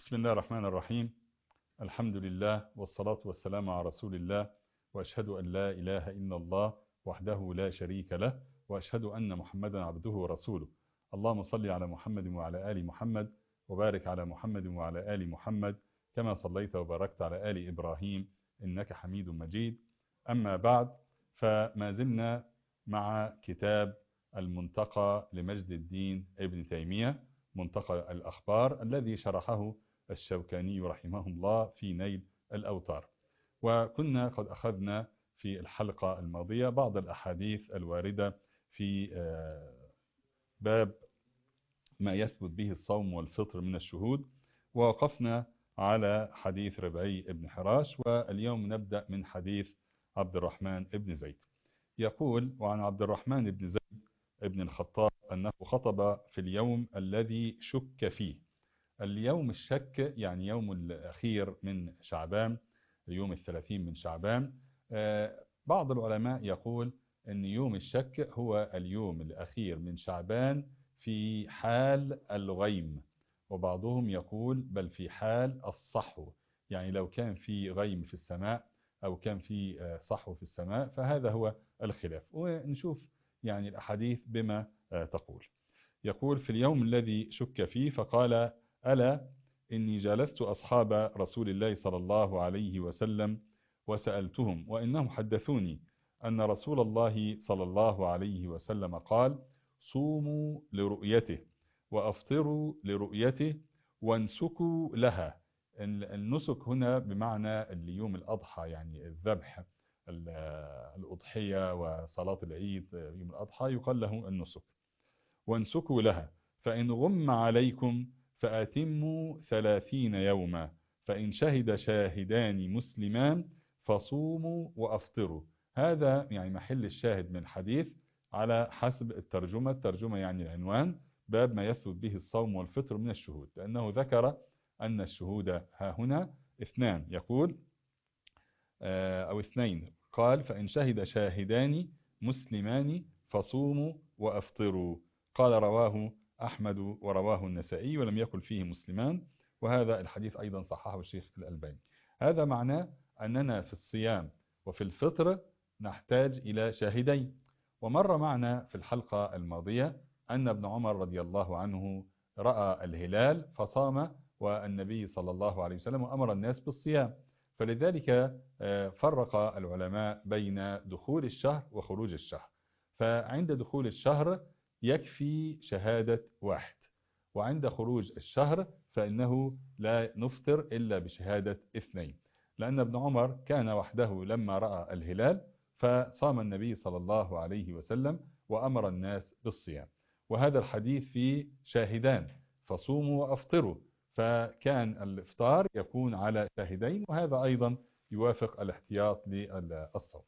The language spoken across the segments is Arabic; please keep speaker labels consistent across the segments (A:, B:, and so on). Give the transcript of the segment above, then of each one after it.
A: بسم الله الرحمن الرحيم. الحمد لله والصلاة والسلام على رسول الله، وأشهد أن لا إله إلا الله وحده لا شريك له، وأشهد أن محمدا عبده ورسوله. اللهم صل على محمد وعلى آل محمد، وبارك على محمد وعلى آل محمد كما صليت وباركت على آل إبراهيم إنك حميد مجيد. أما بعد، فما زلنا مع كتاب المنتقى لمجد الدين ابن تيمية، منتقى الأخبار الذي شرحه الشوكاني رحمه الله في نيل الأوطار. وكنا قد أخذنا في الحلقة الماضية بعض الأحاديث الواردة في باب ما يثبت به الصوم والفطر من الشهود، ووقفنا على حديث ربعي بن حراش، واليوم نبدأ من حديث عبد الرحمن بن زيد. يقول: وعن عبد الرحمن بن زيد ابن الخطاب أنه خطب في اليوم الذي شك فيه. اليوم الشك يعني يوم الأخير من شعبان، يوم 30 من شعبان. بعض العلماء يقول أن يوم الشك هو اليوم الأخير من شعبان في حال الغيم، وبعضهم يقول بل في حال الصحو، يعني لو كان في غيم في السماء أو كان في صحو في السماء، فهذا هو الخلاف. ونشوف يعني الأحاديث بما تقول. يقول: في اليوم الذي شك فيه فقال: ألا إني جالست أصحاب رسول الله صلى الله عليه وسلم وسألتهم، وإنهم حدثوني أن رسول الله صلى الله عليه وسلم قال: صوموا لرؤيته وأفطروا لرؤيته وانسكوا لها. النسك هنا بمعنى اليوم الأضحى، يعني الذبح، الأضحية وصلاة العيد يوم الأضحى يقال له النسك. وانسكوا لها، فإن غم عليكم فأتموا 30 يوما، فإن شهد شاهدان مسلمان فصوموا وأفطروا. هذا يعني محل الشاهد من الحديث على حسب الترجمة يعني العنوان: باب ما يثبت به الصوم والفطر من الشهود، لأنه ذكر أن الشهود ها هنا اثنان، يقول أو اثنين، قال: فإن شهد شاهدان مسلمان فصوموا وأفطروا. قال: رواه أحمد ورواه النسائي ولم يقل فيه مسلمان، وهذا الحديث أيضا صححه الشيخ الألباني. هذا معناه أننا في الصيام وفي الفطر نحتاج إلى شاهدين. ومر معنا في الحلقة الماضية أن ابن عمر رضي الله عنه رأى الهلال فصام، والنبي صلى الله عليه وسلم أمر الناس بالصيام، فلذلك فرق العلماء بين دخول الشهر وخروج الشهر. فعند دخول الشهر يكفي شهادة واحد، وعند خروج الشهر فإنه لا نفطر إلا بشهادة اثنين، لأن ابن عمر كان وحده لما رأى الهلال فصام النبي صلى الله عليه وسلم وأمر الناس بالصيام. وهذا الحديث فيه شاهدان: فصوموا وأفطروا، فكان الإفطار يكون على شاهدين، وهذا أيضا يوافق الاحتياط للصوم.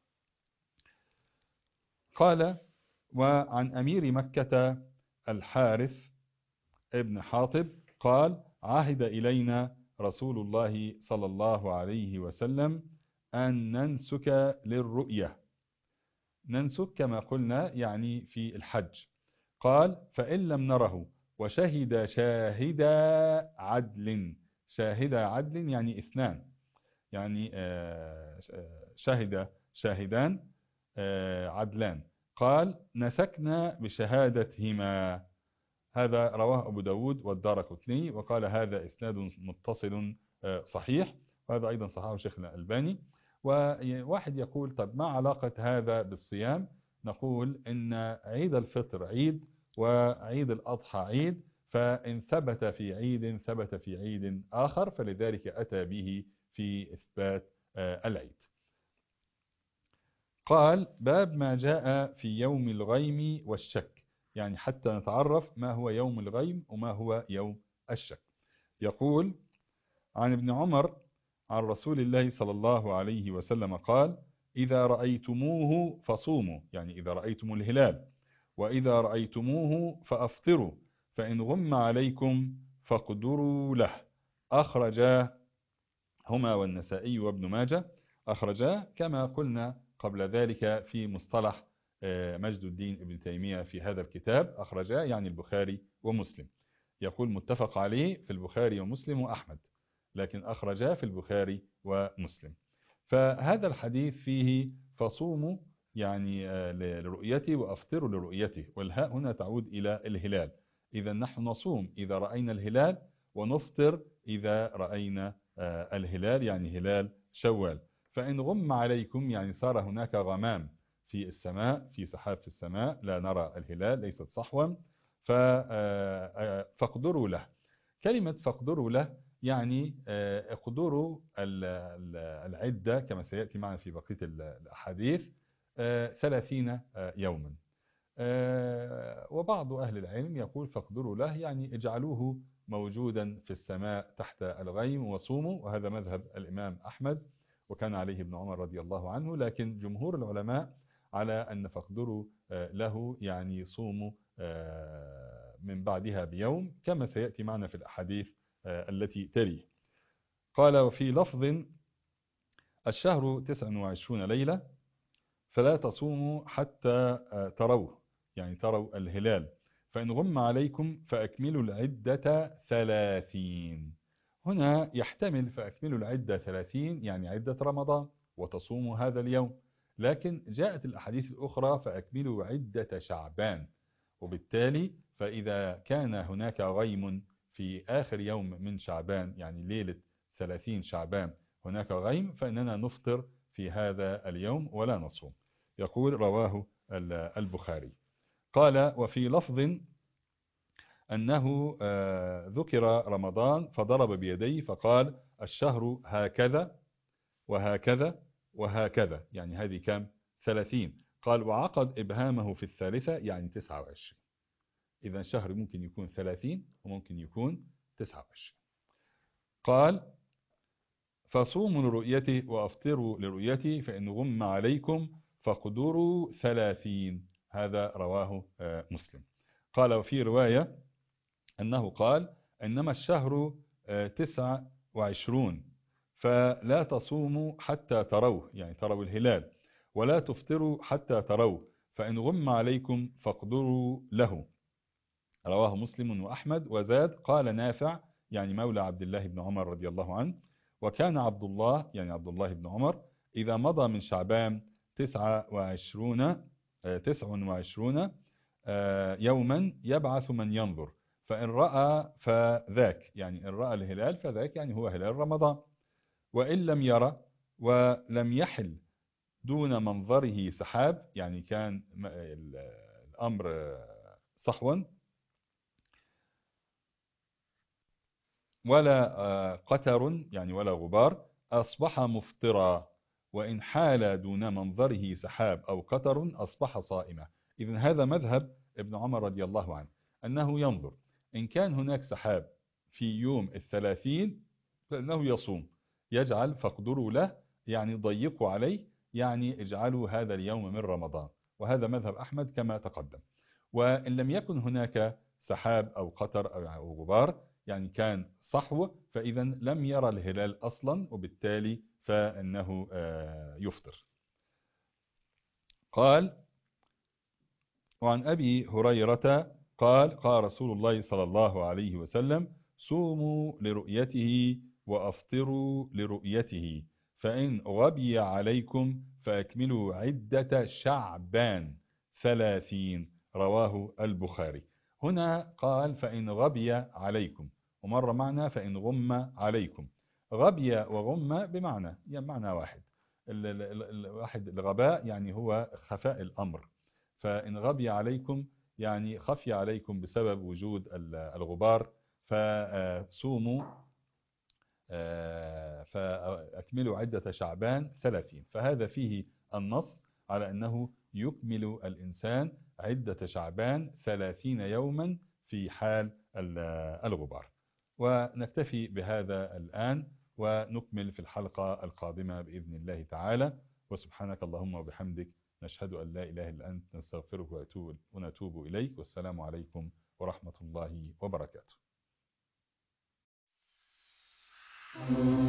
A: قال: وعن أمير مكة الحارث ابن حاطب قال: عهد إلينا رسول الله صلى الله عليه وسلم أن ننسك للرؤية. ننسك كما قلنا يعني في الحج. قال: فإن لم نره وشهد شاهد عدل. شاهد عدل يعني اثنان، يعني شهد شاهدان عدلان. قال: نسكنا بشهادتهما. هذا رواه أبو داود والدارقطني، وقال: هذا إسناد متصل صحيح، وهذا أيضا صححه الشيخ الألباني. وواحد يقول: طب ما علاقة هذا بالصيام؟ نقول إن عيد الفطر عيد وعيد الأضحى عيد، فإن ثبت في عيد ثبت في عيد آخر، فلذلك أتى به في إثبات العيد. قال: باب ما جاء في يوم الغيم والشك، يعني حتى نتعرف ما هو يوم الغيم وما هو يوم الشك. يقول: عن ابن عمر عن رسول الله صلى الله عليه وسلم قال: إذا رأيتموه فصوموا، يعني إذا رأيتم الهلال، وإذا رأيتموه فأفطروا، فإن غم عليكم فاقدروا له. أخرجاه هما والنسائي وابن ماجه، أخرجاه كما قلنا قبل ذلك في مصطلح مجد الدين ابن تيمية في هذا الكتاب. أخرجاه يعني البخاري ومسلم. يقول: متفق عليه في البخاري ومسلم وأحمد. لكن أخرجاه في البخاري ومسلم. فهذا الحديث فيه فصوموا يعني لرؤيته وأفطروا لرؤيته، والهاء هنا تعود إلى الهلال. إذا نحن نصوم إذا رأينا الهلال، ونفطر إذا رأينا الهلال يعني هلال شوال. فإن غم عليكم يعني صار هناك غمام في السماء، في سحاب في السماء لا نرى الهلال، ليست صحوا، فاقدروا له. كلمة فاقدروا له يعني اقدروا العدة كما سيأتي معنا في بقية الأحاديث 30 يوما. وبعض أهل العلم يقول فاقدروا له يعني اجعلوه موجودا في السماء تحت الغيم وصوموا، وهذا مذهب الإمام أحمد وكان عليه ابن عمر رضي الله عنه. لكن جمهور العلماء على أن فاقدروا له يعني صوموا من بعدها بيوم، كما سيأتي معنا في الأحاديث التي تلي. قال وفي لفظ الشهر 29 ليلة فلا تصوموا حتى تروه، يعني تروا الهلال، فإن غم عليكم فأكملوا العدة 30. هنا يحتمل فأكملوا العدة 30 يعني عدة رمضان وتصوموا هذا اليوم، لكن جاءت الأحاديث الأخرى فأكملوا عدة شعبان. وبالتالي فإذا كان هناك غيم في آخر يوم من شعبان يعني ليلة 30 شعبان هناك غيم، فإننا نفطر في هذا اليوم ولا نصوم. يقول رواه البخاري. قال وفي لفظ أنه ذكر رمضان فضرب بيديه فقال الشهر هكذا وهكذا وهكذا، يعني هذه كم 30. قال وعقد إبهامه في الثالثة يعني 29. إذا الشهر ممكن يكون 30 وممكن يكون 29. قال فصوموا لرؤيته وأفطروا لرؤيته فإن غم عليكم فاقدروا 30. هذا رواه مسلم. قال وفي رواية أنه قال إنما الشهر 29 فلا تصوموا حتى تروه، يعني تروا الهلال، ولا تفطروا حتى تروه، فإن غم عليكم فاقدروا له. رواه مسلم وأحمد. وزاد قال نافع يعني مولى عبد الله بن عمر رضي الله عنه وكان عبد الله يعني عبد الله بن عمر إذا مضى من شعبان 29 يوما يبعث من ينظر، فإن رأى فذاك، يعني إن رأى الهلال فذاك يعني هو هلال رمضان، وإن لم يرى ولم يحل دون منظره سحاب، يعني كان الأمر صحوا ولا قتر يعني ولا غبار، أصبح مفطرا، وإن حال دون منظره سحاب أو قتر أصبح صائما. إذن هذا مذهب ابن عمر رضي الله عنه أنه ينظر إن كان هناك سحاب في يوم 30 فإنه يصوم، يجعل فاقدروا له يعني ضيقوا عليه، يعني اجعلوا هذا اليوم من رمضان، وهذا مذهب أحمد كما تقدم. وإن لم يكن هناك سحاب أو قطر أو غبار يعني كان صحو، فإذا لم يرى الهلال أصلا وبالتالي فإنه يفطر. قال وعن أبي هريرة قال قال رسول الله صلى الله عليه وسلم صوموا لرؤيته وأفطروا لرؤيته، فإن غبي عليكم فأكملوا عدة شعبان 30. رواه البخاري. هنا قال فإن غبي عليكم، ومر معنا فإن غم عليكم. غبي وغم بمعنى يعني معنى واحد. الواحد الغباء يعني هو خفاء الأمر، فإن غبي عليكم يعني خفي عليكم بسبب وجود الغبار، فصوموا فأكملوا عدة شعبان 30. فهذا فيه النص على أنه يكمل الإنسان عدة شعبان 30 يوما في حال الغبار. ونكتفي بهذا الآن ونكمل في الحلقة القادمة بإذن الله تعالى. وسبحانك اللهم وبحمدك نشهد أن لا إله إلا أنت نستغفرك ونتوب إليك. والسلام عليكم ورحمة الله وبركاته.